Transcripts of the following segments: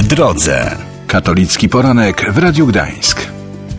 W drodze. Katolicki poranek w Radiu Gdańsk.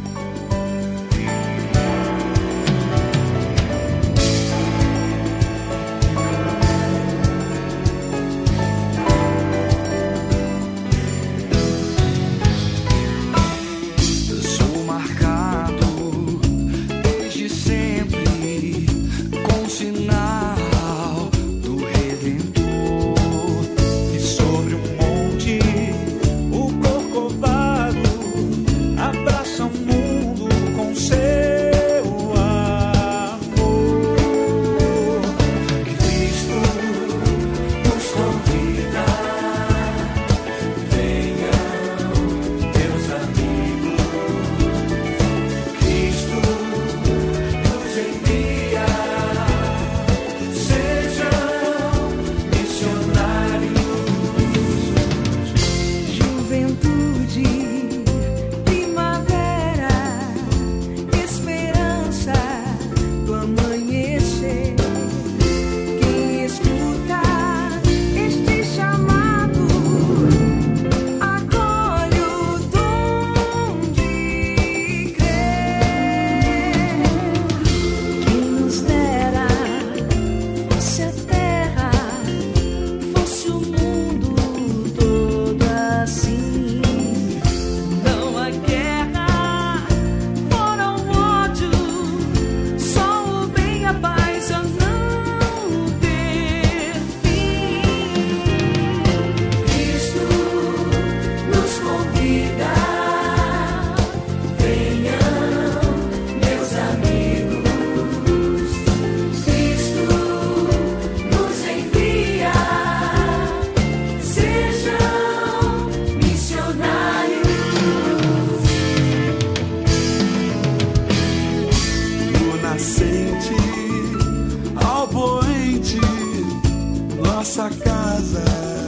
Nossa casa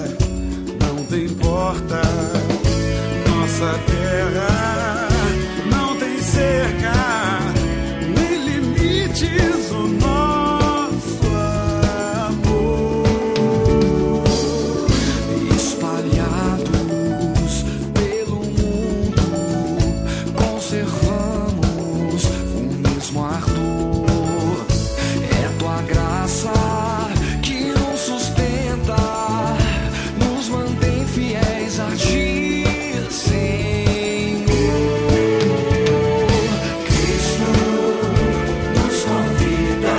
não tem porta, nossa terra não tem cerca, nem limites o nosso amor. Espalhados pelo mundo, conservamos o mesmo ardor. É tua graça que nos sustenta, nos mantém fiéis a ti, Senhor. Cristo nos convida,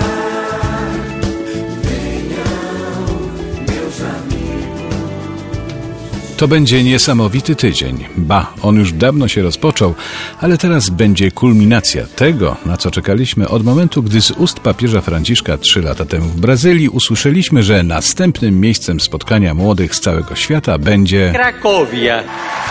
venham meus amigos. To będzie niesamowity tydzień. Ba, on już dawno się rozpoczął, ale teraz będzie kulminacja tego, na co czekaliśmy od momentu, gdy z ust papieża Franciszka 3 lata temu w Brazylii usłyszeliśmy, że następnym miejscem spotkania młodych z całego świata będzie Krakowia.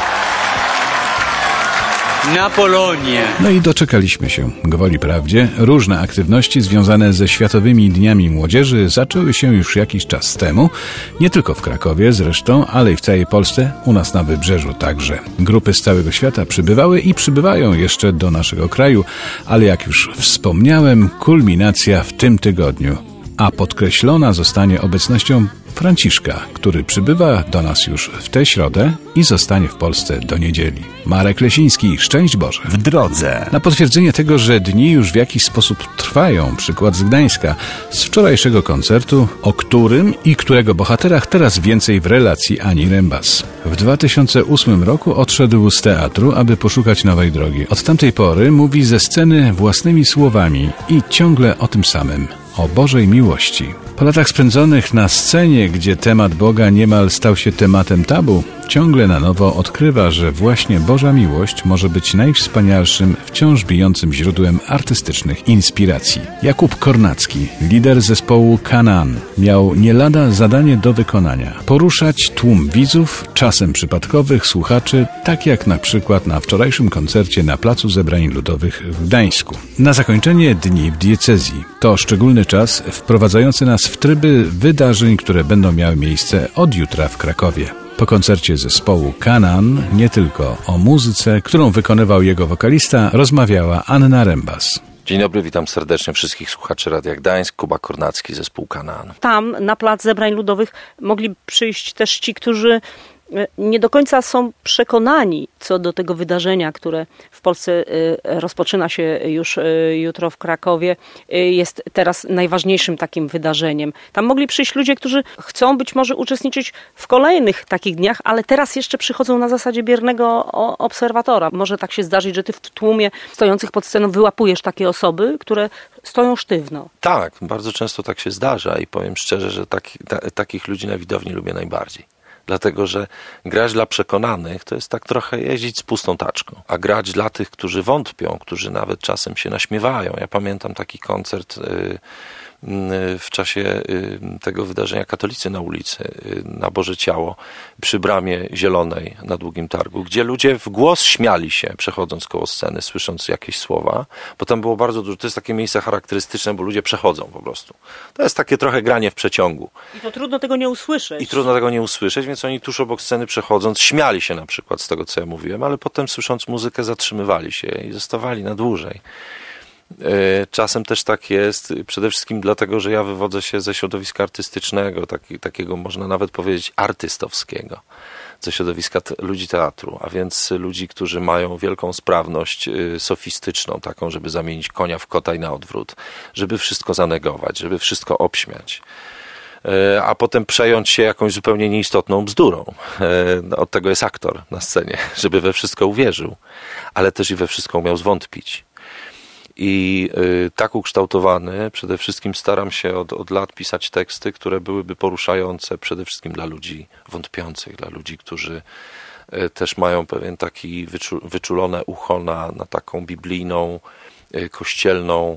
Na Polonia. No i doczekaliśmy się. Gwoli prawdzie, różne aktywności związane ze Światowymi Dniami Młodzieży zaczęły się już jakiś czas temu. Nie tylko w Krakowie zresztą, ale i w całej Polsce, u nas na Wybrzeżu także. Grupy z całego świata przybywały i przybywają jeszcze do naszego kraju, ale jak już wspomniałem, kulminacja w tym tygodniu. A podkreślona zostanie obecnością Franciszka, który przybywa do nas już w tę środę i zostanie w Polsce do niedzieli. Marek Lesiński, szczęść Boże. W drodze. Na potwierdzenie tego, że dni już w jakiś sposób trwają, przykład z Gdańska, z wczorajszego koncertu, o którym i którego bohaterach teraz więcej w relacji Ani Rembas. W 2008 roku odszedł z teatru, aby poszukać nowej drogi. Od tamtej pory mówi ze sceny własnymi słowami i ciągle o tym samym. O Bożej miłości. Po latach spędzonych na scenie, gdzie temat Boga niemal stał się tematem tabu, ciągle na nowo odkrywa, że właśnie Boża miłość może być najwspanialszym, wciąż bijącym źródłem artystycznych inspiracji. Jakub Kornacki, lider zespołu Kanaan, miał nie lada zadanie do wykonania. Poruszać tłum widzów, czasem przypadkowych słuchaczy, tak jak na przykład na wczorajszym koncercie na Placu Zebrań Ludowych w Gdańsku. Na zakończenie dni w diecezji. To szczególny czas wprowadzający nas w tryby wydarzeń, które będą miały miejsce od jutra w Krakowie. Po koncercie zespołu Kanaan nie tylko o muzyce, którą wykonywał jego wokalista, rozmawiała Anna Rembas. Dzień dobry, witam serdecznie wszystkich słuchaczy Radia Gdańsk, Kuba Kornacki, zespół Kanaan. Tam, na Plac Zebrań Ludowych, mogli przyjść też ci, którzy nie do końca są przekonani co do tego wydarzenia, które w Polsce rozpoczyna się już jutro w Krakowie, jest teraz najważniejszym takim wydarzeniem. Tam mogli przyjść ludzie, którzy chcą być może uczestniczyć w kolejnych takich dniach, ale teraz jeszcze przychodzą na zasadzie biernego obserwatora. Może tak się zdarzyć, że ty w tłumie stojących pod sceną wyłapujesz takie osoby, które stoją sztywno. Tak, bardzo często tak się zdarza i powiem szczerze, że takich ludzi na widowni lubię najbardziej. Dlatego, że grać dla przekonanych to jest tak trochę jeździć z pustą taczką, a grać dla tych, którzy wątpią, którzy nawet czasem się naśmiewają. Ja pamiętam taki koncert w czasie tego wydarzenia Katolicy na ulicy, na Boże Ciało, przy Bramie Zielonej na Długim Targu, gdzie ludzie w głos śmiali się, przechodząc koło sceny, słysząc jakieś słowa, bo tam było bardzo dużo, to jest takie miejsce charakterystyczne, bo ludzie przechodzą po prostu. To jest takie trochę granie w przeciągu. I to trudno tego nie usłyszeć. I trudno tego nie usłyszeć, więc oni tuż obok sceny przechodząc, śmiali się na przykład z tego, co ja mówiłem, ale potem słysząc muzykę zatrzymywali się i zostawali na dłużej. Czasem też tak jest, przede wszystkim dlatego, że ja wywodzę się ze środowiska artystycznego, takiego można nawet powiedzieć artystowskiego, ze środowiska ludzi teatru, a więc ludzi, którzy mają wielką sprawność sofistyczną, taką, żeby zamienić konia w kota i na odwrót, żeby wszystko zanegować, żeby wszystko obśmiać, a potem przejąć się jakąś zupełnie nieistotną bzdurą. Od tego jest aktor na scenie, żeby we wszystko uwierzył, ale też i we wszystko umiał zwątpić. I tak ukształtowany przede wszystkim staram się od lat pisać teksty, które byłyby poruszające przede wszystkim dla ludzi wątpiących, dla ludzi, którzy też mają pewien taki wyczulone ucho na taką biblijną, kościelną,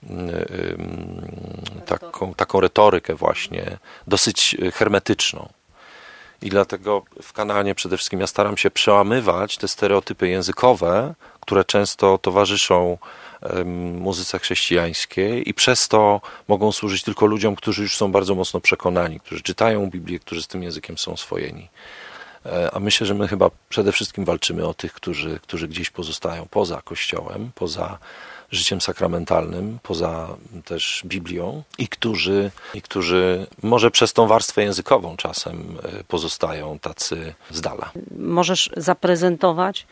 taką retorykę właśnie, dosyć hermetyczną. I dlatego w Kanaanie przede wszystkim ja staram się przełamywać te stereotypy językowe, które często towarzyszą muzyce chrześcijańskiej i przez to mogą służyć tylko ludziom, którzy już są bardzo mocno przekonani, którzy czytają Biblię, którzy z tym językiem są oswojeni. A myślę, że my chyba przede wszystkim walczymy o tych, którzy gdzieś pozostają poza Kościołem, poza życiem sakramentalnym, poza też Biblią i którzy może przez tą warstwę językową czasem pozostają tacy z dala. Możesz zaprezentować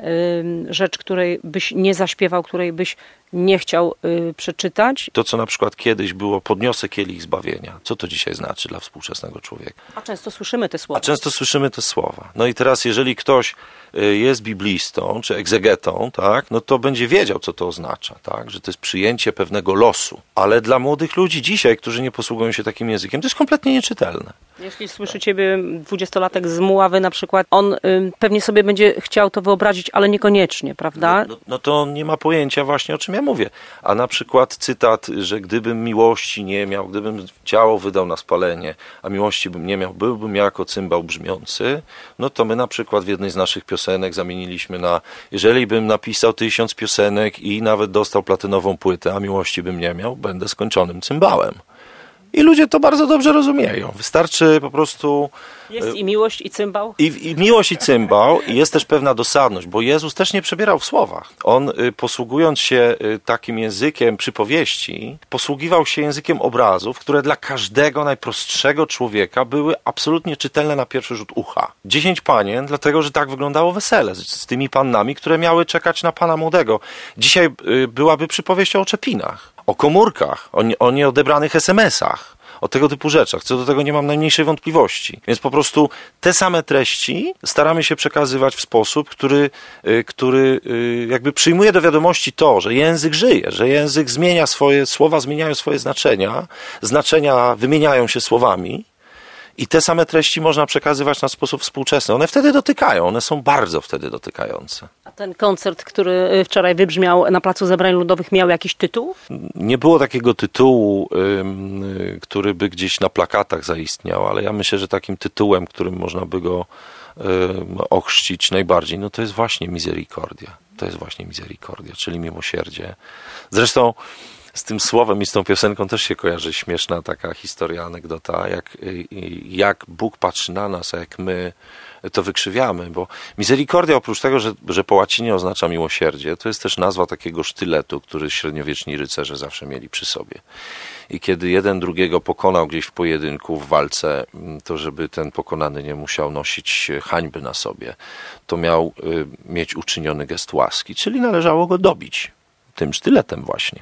rzecz, której byś nie zaśpiewał, której byś nie chciał przeczytać. To, co na przykład kiedyś było podniosę kielich zbawienia. Co to dzisiaj znaczy dla współczesnego człowieka? A często słyszymy te słowa. No i teraz, jeżeli ktoś jest biblistą czy egzegetą, tak, no to będzie wiedział, co to oznacza, tak, że to jest przyjęcie pewnego losu. Ale dla młodych ludzi dzisiaj, którzy nie posługują się takim językiem, to jest kompletnie nieczytelne. Jeśli słyszy ciebie 20-latek z Muławy na przykład, on pewnie sobie będzie chciał to wyobrazić, ale niekoniecznie, prawda? No to on nie ma pojęcia właśnie, o czym ja mówię. A na przykład cytat, że gdybym miłości nie miał, gdybym ciało wydał na spalenie, a miłości bym nie miał, byłbym jako cymbał brzmiący, no to my na przykład w jednej z naszych piosenek zamieniliśmy na jeżeli bym napisał 1000 piosenek i nawet dostał platynową płytę, a miłości bym nie miał, będę skończonym cymbałem. I ludzie to bardzo dobrze rozumieją. Wystarczy po prostu... Jest i miłość, i cymbał? I miłość, i cymbał. I jest też pewna dosadność, bo Jezus też nie przebierał w słowach. On, posługując się takim językiem przypowieści, posługiwał się językiem obrazów, które dla każdego najprostszego człowieka były absolutnie czytelne na pierwszy rzut ucha. 10 panien, dlatego, że tak wyglądało wesele z tymi pannami, które miały czekać na pana młodego. Dzisiaj byłaby przypowieść o oczepinach, o komórkach, o nieodebranych SMS-ach, o tego typu rzeczach. Co do tego nie mam najmniejszej wątpliwości. Więc po prostu te same treści staramy się przekazywać w sposób, który jakby przyjmuje do wiadomości to, że język żyje, że język zmienia swoje, słowa zmieniają swoje znaczenia wymieniają się słowami i te same treści można przekazywać na sposób współczesny. One wtedy dotykają, one są bardzo wtedy dotykające. A ten koncert, który wczoraj wybrzmiał na Placu Zebrań Ludowych, miał jakiś tytuł? Nie było takiego tytułu, który by gdzieś na plakatach zaistniał, ale ja myślę, że takim tytułem, którym można by go ochrzcić najbardziej, no to jest właśnie Misericordia. To jest właśnie Misericordia, czyli miłosierdzie. Zresztą Z tym słowem i z tą piosenką też się kojarzy śmieszna taka historia, anegdota, jak Bóg patrzy na nas, a jak my to wykrzywiamy, bo misericordia oprócz tego, że po łacinie oznacza miłosierdzie, to jest też nazwa takiego sztyletu, który średniowieczni rycerze zawsze mieli przy sobie. I kiedy jeden drugiego pokonał gdzieś w pojedynku, w walce, to żeby ten pokonany nie musiał nosić hańby na sobie, to miał mieć uczyniony gest łaski, czyli należało go dobić tym sztyletem właśnie.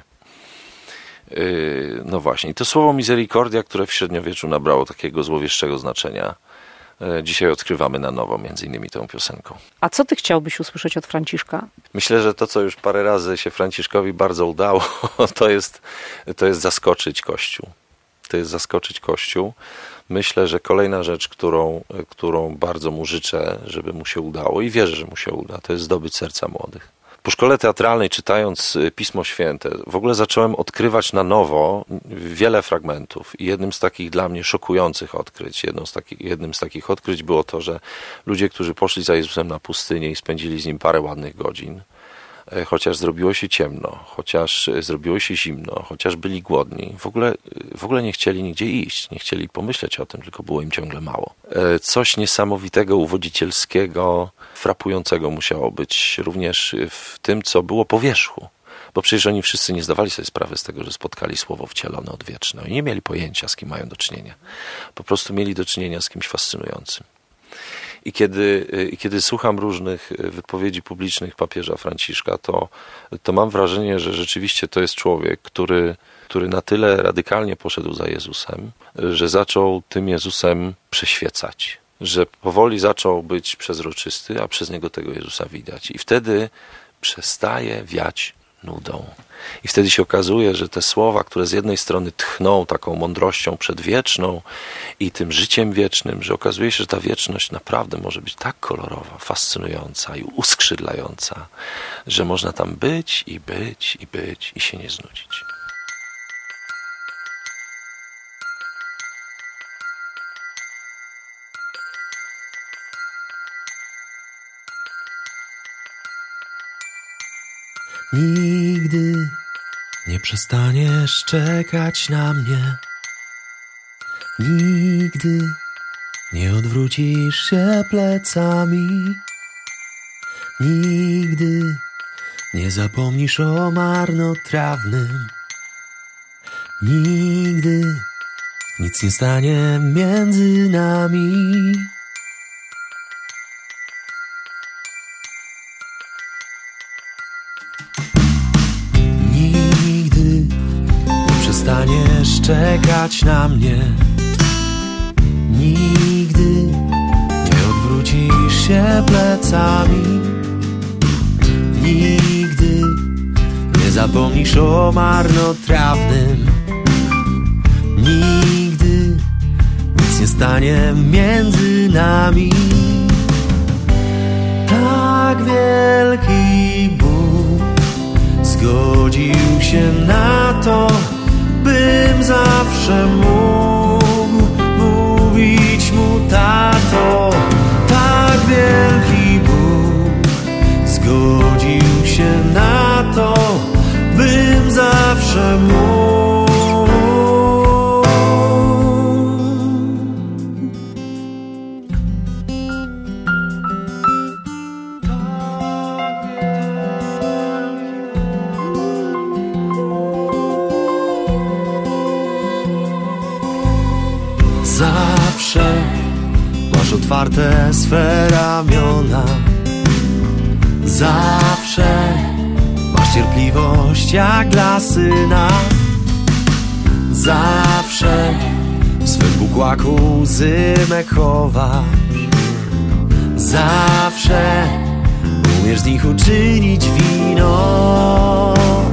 No właśnie, i to słowo misericordia, które w średniowieczu nabrało takiego złowieszczego znaczenia, dzisiaj odkrywamy na nowo, między innymi tą piosenką. A co ty chciałbyś usłyszeć od Franciszka? Myślę, że to, co już parę razy się Franciszkowi bardzo udało, to jest zaskoczyć Kościół. To jest zaskoczyć Kościół. Myślę, że kolejna rzecz, którą bardzo mu życzę, żeby mu się udało i wierzę, że mu się uda, to jest zdobyć serca młodych. Po szkole teatralnej, czytając Pismo Święte, w ogóle zacząłem odkrywać na nowo wiele fragmentów i jednym z takich dla mnie szokujących odkryć, jednym z takich odkryć było to, że ludzie, którzy poszli za Jezusem na pustynię i spędzili z Nim parę ładnych godzin, chociaż zrobiło się ciemno, chociaż zrobiło się zimno, chociaż byli głodni, w ogóle nie chcieli nigdzie iść, nie chcieli pomyśleć o tym, tylko było im ciągle mało. Coś niesamowitego, uwodzicielskiego, frapującego musiało być również w tym, co było po wierzchu. Bo przecież oni wszyscy nie zdawali sobie sprawy z tego, że spotkali Słowo wcielone, odwieczne. I nie mieli pojęcia, z kim mają do czynienia. Po prostu mieli do czynienia z kimś fascynującym. I kiedy słucham różnych wypowiedzi publicznych papieża Franciszka, to mam wrażenie, że rzeczywiście to jest człowiek, który na tyle radykalnie poszedł za Jezusem, że zaczął tym Jezusem przeświecać. Że powoli zaczął być przezroczysty, a przez niego tego Jezusa widać. I wtedy przestaje wiać nudą. I wtedy się okazuje, że te słowa, które z jednej strony tchną taką mądrością przedwieczną i tym życiem wiecznym, że okazuje się, że ta wieczność naprawdę może być tak kolorowa, fascynująca i uskrzydlająca, że można tam być i być i być i się nie znudzić. Nigdy nie przestaniesz czekać na mnie. Nigdy nie odwrócisz się plecami. Nigdy nie zapomnisz o marnotrawnym. Nigdy nic nie stanie między nami. Przestaniesz czekać na mnie. Nigdy nie odwrócisz się plecami. Nigdy nie zapomnisz o marnotrawnym. Nigdy nic nie stanie między nami. Tak wielki Bóg zgodził się na to, bym zawsze mógł mówić mu tato. Tak wielki Bóg zgodził się na to, bym zawsze mógł. Zawsze masz otwarte swe ramiona. Zawsze masz cierpliwość jak dla syna. Zawsze w swym bukłaku łzy me chowasz. Zawsze umiesz z nich uczynić wino.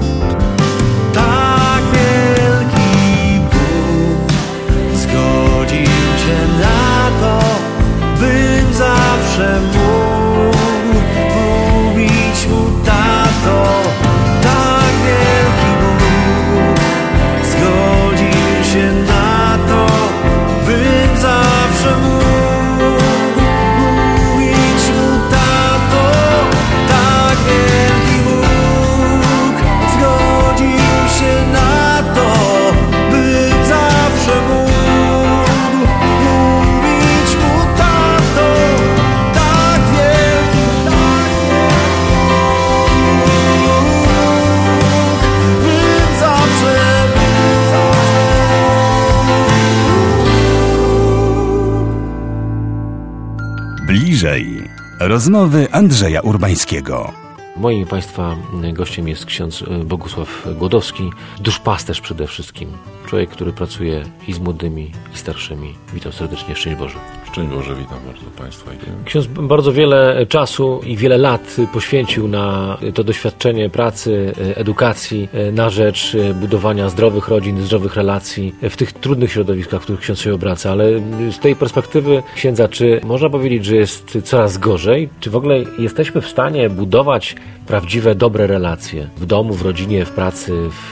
Tak wielki Bóg zgodził się na to, bym zawsze mógł mówić mu tato. Tak wielki Bóg zgodził się na to, bym zawsze mógł mówić mu tato. Tak wielki Bóg zgodził się na Bliżej. Rozmowy Andrzeja Urbańskiego. Moim i Państwa gościem jest ksiądz Bogusław Głodowski, duszpasterz przede wszystkim. Człowiek, który pracuje i z młodymi, i starszymi. Witam serdecznie, szczęść Boże. Szczęść Boże, witam bardzo Państwa. Ksiądz bardzo wiele czasu i wiele lat poświęcił na to doświadczenie pracy, edukacji na rzecz budowania zdrowych rodzin, zdrowych relacji w tych trudnych środowiskach, w których ksiądz się obraca. Ale z tej perspektywy księdza, czy można powiedzieć, że jest coraz gorzej? Czy w ogóle jesteśmy w stanie budować prawdziwe, dobre relacje w domu, w rodzinie, w pracy,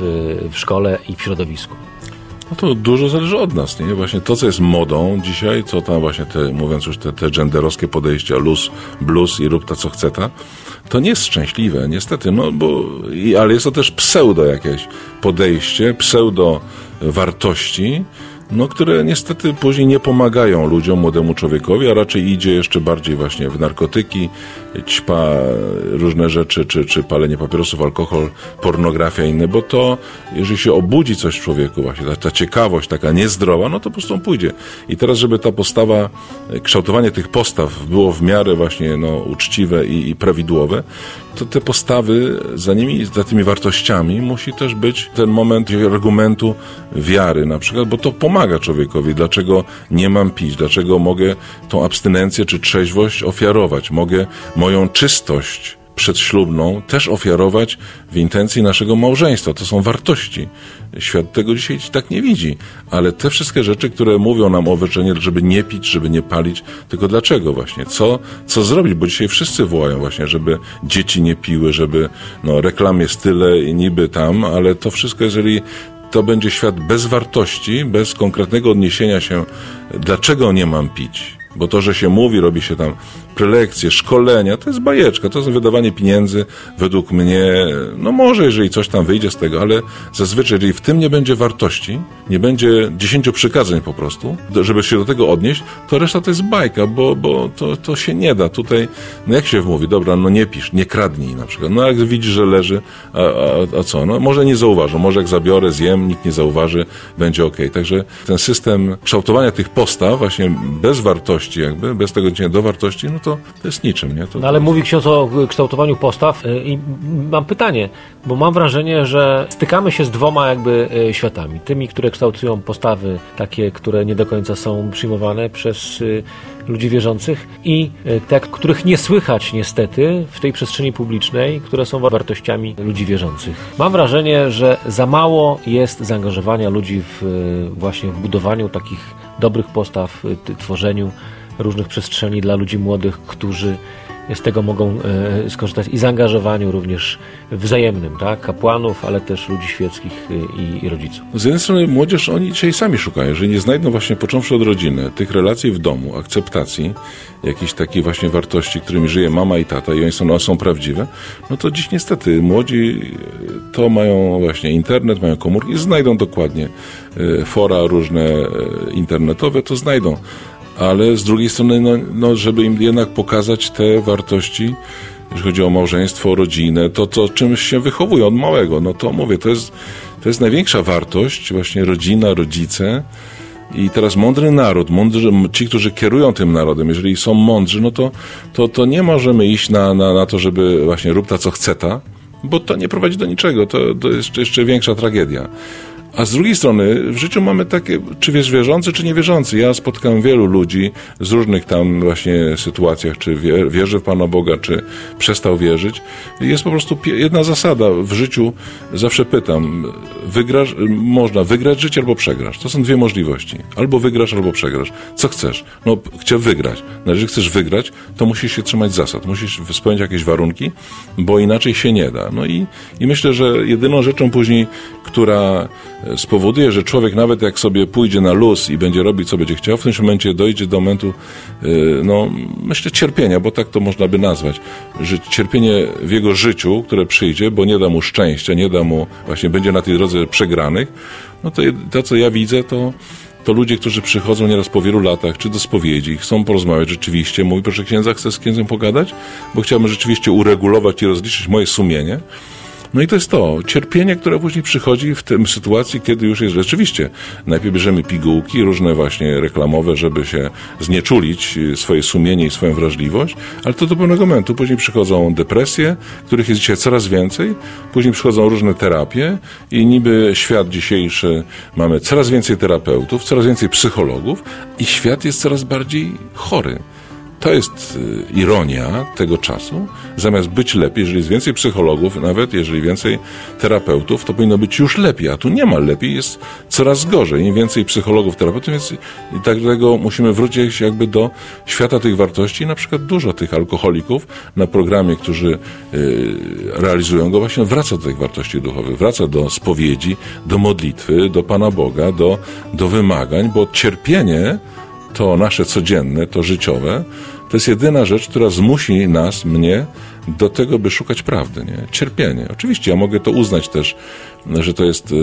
w szkole i w środowisku? No to dużo zależy od nas, nie? Właśnie to, co jest modą dzisiaj, co tam właśnie mówiąc już te genderowskie podejścia, luz, blues i rób ta, co chce ta, to nie jest szczęśliwe, niestety, no bo, ale jest to też pseudo jakieś podejście, pseudo wartości, no, które niestety później nie pomagają ludziom, młodemu człowiekowi, a raczej idzie jeszcze bardziej właśnie w narkotyki, ćpa, różne rzeczy, czy palenie papierosów, alkohol, pornografia i inne, bo to, jeżeli się obudzi coś w człowieku właśnie, ta ciekawość taka niezdrowa, no to po prostu on pójdzie. I teraz, żeby ta postawa, kształtowanie tych postaw było w miarę właśnie uczciwe i prawidłowe, to te postawy za tymi wartościami musi też być ten moment argumentu wiary na przykład, bo to pomaga człowiekowi. Dlaczego nie mam pić? Dlaczego mogę tą abstynencję czy trzeźwość ofiarować? Mogę moją czystość przedślubną też ofiarować w intencji naszego małżeństwa. To są wartości. Świat tego dzisiaj tak nie widzi. Ale te wszystkie rzeczy, które mówią nam o wyrzeczeniu, żeby nie pić, żeby nie palić, tylko dlaczego właśnie? Co zrobić? Bo dzisiaj wszyscy wołają właśnie, żeby dzieci nie piły, żeby reklam jest tyle i niby tam, ale to wszystko, jeżeli to będzie świat bez wartości, bez konkretnego odniesienia się, dlaczego nie mam pić? Bo to, że się mówi, robi się tam prelekcje, szkolenia, to jest bajeczka, to jest wydawanie pieniędzy według mnie, może jeżeli coś tam wyjdzie z tego, ale zazwyczaj, jeżeli w tym nie będzie wartości, nie będzie 10 przykazań po prostu, żeby się do tego odnieść, to reszta to jest bajka, bo to się nie da. Tutaj, jak się mówi, dobra, nie pisz, nie kradnij na przykład. Jak widzisz, że leży, a co? Może nie zauważą, może jak zabiorę, zjem, nikt nie zauważy, będzie okej. Także ten system kształtowania tych postaw właśnie bez wartości jakby, bez tego odniesienia do wartości, to jest niczym, nie? Ale mówi ksiądz o kształtowaniu postaw i mam pytanie, bo mam wrażenie, że stykamy się z dwoma jakby światami. Tymi, które kształtują postawy takie, które nie do końca są przyjmowane przez ludzi wierzących i te, których nie słychać niestety w tej przestrzeni publicznej, które są wartościami ludzi wierzących. Mam wrażenie, że za mało jest zaangażowania ludzi właśnie w budowaniu takich dobrych postaw, tworzeniu różnych przestrzeni dla ludzi młodych, którzy z tego mogą skorzystać i zaangażowaniu również wzajemnym, tak? Kapłanów, ale też ludzi świeckich i rodziców. Z jednej strony młodzież, oni dzisiaj sami szukają, jeżeli nie znajdą właśnie, począwszy od rodziny, tych relacji w domu, akceptacji, jakichś takich właśnie wartości, którymi żyje mama i tata i one są prawdziwe, to dziś niestety młodzi to mają właśnie internet, mają komórki i znajdą dokładnie fora różne internetowe, to znajdą. Ale z drugiej strony, żeby im jednak pokazać te wartości, jeżeli chodzi o małżeństwo, rodzinę, to czymś się wychowują od małego. To mówię, to jest największa wartość, właśnie rodzina, rodzice. I teraz mądry naród, ci, którzy kierują tym narodem, jeżeli są mądrzy, to nie możemy iść na to, żeby właśnie rób ta, co chce ta, bo to nie prowadzi do niczego. To jest jeszcze większa tragedia. A z drugiej strony w życiu mamy takie, czy wierzący, czy niewierzący. Ja spotkałem wielu ludzi z różnych tam właśnie sytuacjach, czy wierzy w Pana Boga, czy przestał wierzyć. Jest po prostu jedna zasada w życiu, zawsze pytam, można wygrać życie albo przegrasz. To są dwie możliwości. Albo wygrasz, albo przegrasz. Co chcesz? Chcę wygrać. Jeżeli chcesz wygrać, to musisz się trzymać zasad. Musisz spełnić jakieś warunki, bo inaczej się nie da. I myślę, że jedyną rzeczą później, która spowoduje, że człowiek nawet jak sobie pójdzie na luz i będzie robić, co będzie chciał, w tym momencie dojdzie do momentu, myślę, cierpienia, bo tak to można by nazwać, że cierpienie w jego życiu, które przyjdzie, bo nie da mu szczęścia, nie da mu, właśnie będzie na tej drodze przegranych, to co ja widzę, to ludzie, którzy przychodzą nieraz po wielu latach, czy do spowiedzi, chcą porozmawiać rzeczywiście, mówi, proszę księdza, chcę z księdzem pogadać, bo chciałbym rzeczywiście uregulować i rozliczyć moje sumienie. No i to jest to cierpienie, które później przychodzi w tym sytuacji, kiedy już jest rzeczywiście. Najpierw bierzemy pigułki, różne właśnie reklamowe, żeby się znieczulić swoje sumienie i swoją wrażliwość, ale to do pewnego momentu. Później przychodzą depresje, których jest dzisiaj coraz więcej, później przychodzą różne terapie i niby świat dzisiejszy, mamy coraz więcej terapeutów, coraz więcej psychologów i świat jest coraz bardziej chory. To jest ironia tego czasu. Zamiast być lepiej, jeżeli jest więcej psychologów, nawet jeżeli więcej terapeutów, to powinno być już lepiej, a tu nie ma lepiej, jest coraz gorzej. Im więcej psychologów, terapeutów, więc dlatego musimy wrócić jakby do świata tych wartości. Na przykład dużo tych alkoholików na programie, którzy realizują go, właśnie wraca do tych wartości duchowych, wraca do spowiedzi, do modlitwy, do Pana Boga, do wymagań, bo cierpienie to nasze codzienne, to życiowe, to jest jedyna rzecz, która zmusi nas, mnie, do tego, by szukać prawdy, nie? Cierpienie. Oczywiście ja mogę to uznać też, że to jest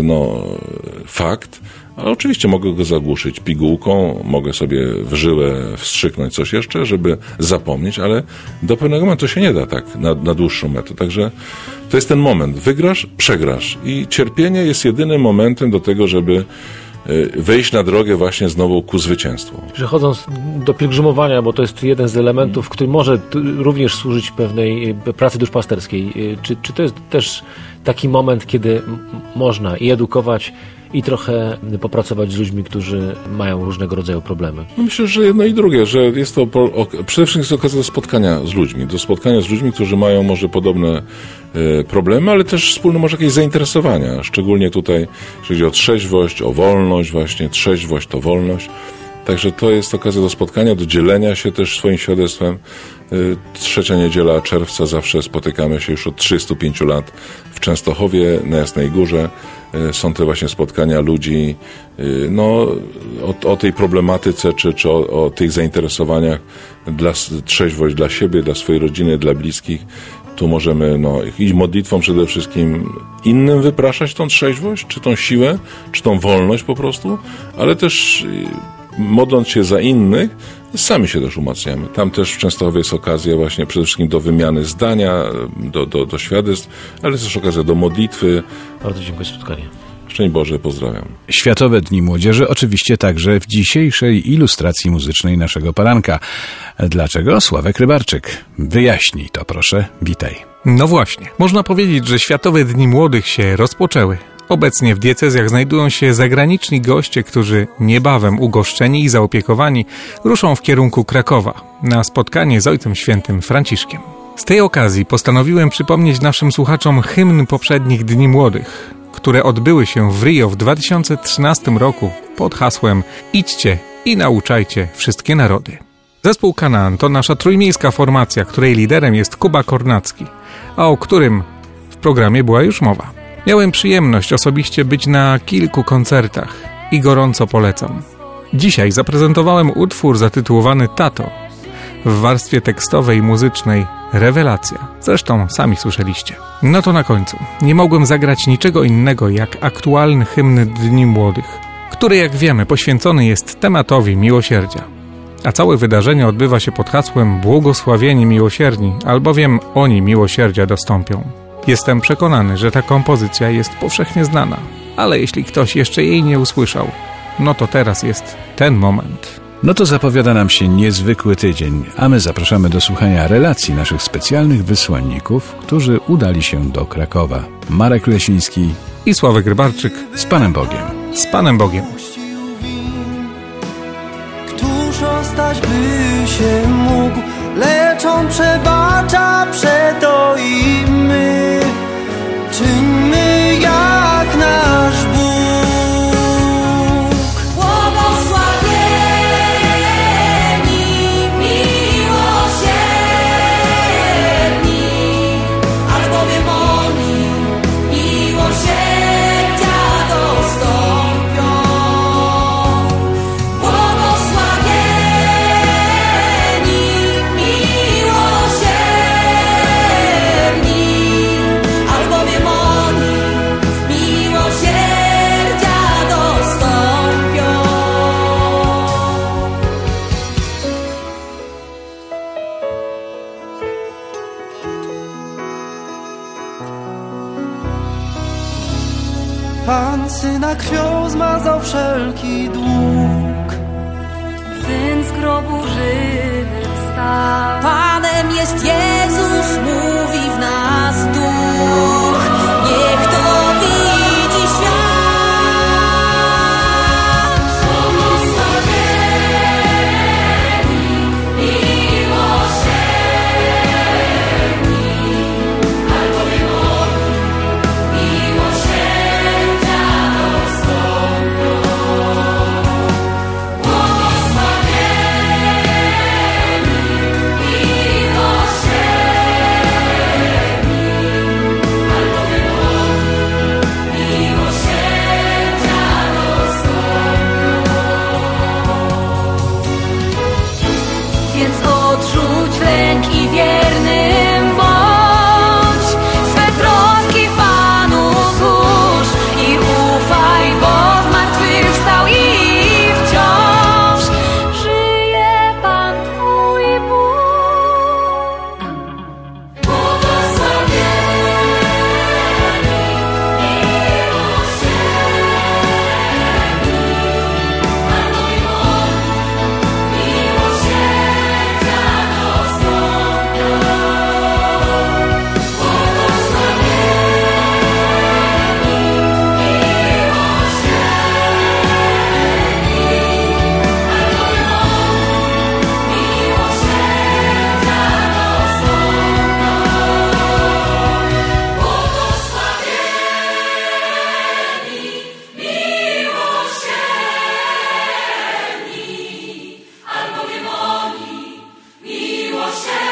fakt, ale oczywiście mogę go zagłuszyć pigułką, mogę sobie w żyłę wstrzyknąć coś jeszcze, żeby zapomnieć, ale do pewnego momentu się nie da tak na dłuższą metę. Także to jest ten moment. Wygrasz, przegrasz. I cierpienie jest jedynym momentem do tego, żeby wejść na drogę właśnie znowu ku zwycięstwu. Przechodząc do pielgrzymowania, bo to jest jeden z elementów, który może również służyć pewnej pracy duszpasterskiej. Czy to jest też taki moment, kiedy można i edukować, i trochę popracować z ludźmi, którzy mają różnego rodzaju problemy? Myślę, że jedno i drugie, że jest to przede wszystkim jest okazja do spotkania z ludźmi, którzy mają może podobne problemy, ale też wspólne może jakieś zainteresowania, szczególnie tutaj, jeżeli chodzi o trzeźwość, o wolność właśnie, trzeźwość to wolność. Także to jest okazja do spotkania, do dzielenia się też swoim świadectwem. 3. niedziela czerwca, zawsze spotykamy się już od 35 lat w Częstochowie, na Jasnej Górze. Są te właśnie spotkania ludzi o tej problematyce, czy o tych zainteresowaniach dla trzeźwość dla siebie, dla swojej rodziny, dla bliskich. Tu możemy i modlitwą przede wszystkim innym wypraszać tą trzeźwość, czy tą siłę, czy tą wolność po prostu, ale też modląc się za innych, sami się też umacniamy. Tam też w Częstochowie jest okazja właśnie przede wszystkim do wymiany zdania, do świadectw, ale też okazja do modlitwy. Bardzo dziękuję za spotkanie. Szczęść Boże, pozdrawiam. Światowe Dni Młodzieży oczywiście także w dzisiejszej ilustracji muzycznej naszego poranka. Dlaczego? Sławek Rybarczyk. Wyjaśnij to proszę, witaj. No właśnie, można powiedzieć, że Światowe Dni Młodych się rozpoczęły. Obecnie w diecezjach znajdują się zagraniczni goście, którzy niebawem ugoszczeni i zaopiekowani ruszą w kierunku Krakowa na spotkanie z Ojcem Świętym Franciszkiem. Z tej okazji postanowiłem przypomnieć naszym słuchaczom hymn poprzednich Dni Młodych, które odbyły się w Rio w 2013 roku pod hasłem „Idźcie i nauczajcie wszystkie narody”. Zespół Kanaan to nasza trójmiejska formacja, której liderem jest Kuba Kornacki, a o którym w programie była już mowa. Miałem przyjemność osobiście być na kilku koncertach i gorąco polecam. Dzisiaj zaprezentowałem utwór zatytułowany Tato w warstwie tekstowej i muzycznej rewelacja. Zresztą sami słyszeliście. No to na końcu. Nie mogłem zagrać niczego innego jak aktualny hymn Dni Młodych, który jak wiemy poświęcony jest tematowi miłosierdzia. A całe wydarzenie odbywa się pod hasłem Błogosławieni miłosierni, albowiem oni miłosierdzia dostąpią. Jestem przekonany, że ta kompozycja jest powszechnie znana, ale jeśli ktoś jeszcze jej nie usłyszał, no to teraz jest ten moment. No to zapowiada nam się niezwykły tydzień, a my zapraszamy do słuchania relacji naszych specjalnych wysłanników, którzy udali się do Krakowa. Marek Lesiński i Sławek Rybarczyk. Z Panem Bogiem. Z Panem Bogiem. Któż ostać by się mógł, lecz On przebacza przeto i my czyńmy jak nasz Bóg. Błogosławieni miłosierni, Pan Syna krwią zmazał wszelki dług. Syn z grobu żywy wstał. Panem jest Jezus, mówi w nas duch. Niech to widzi świat. Miłosierdzia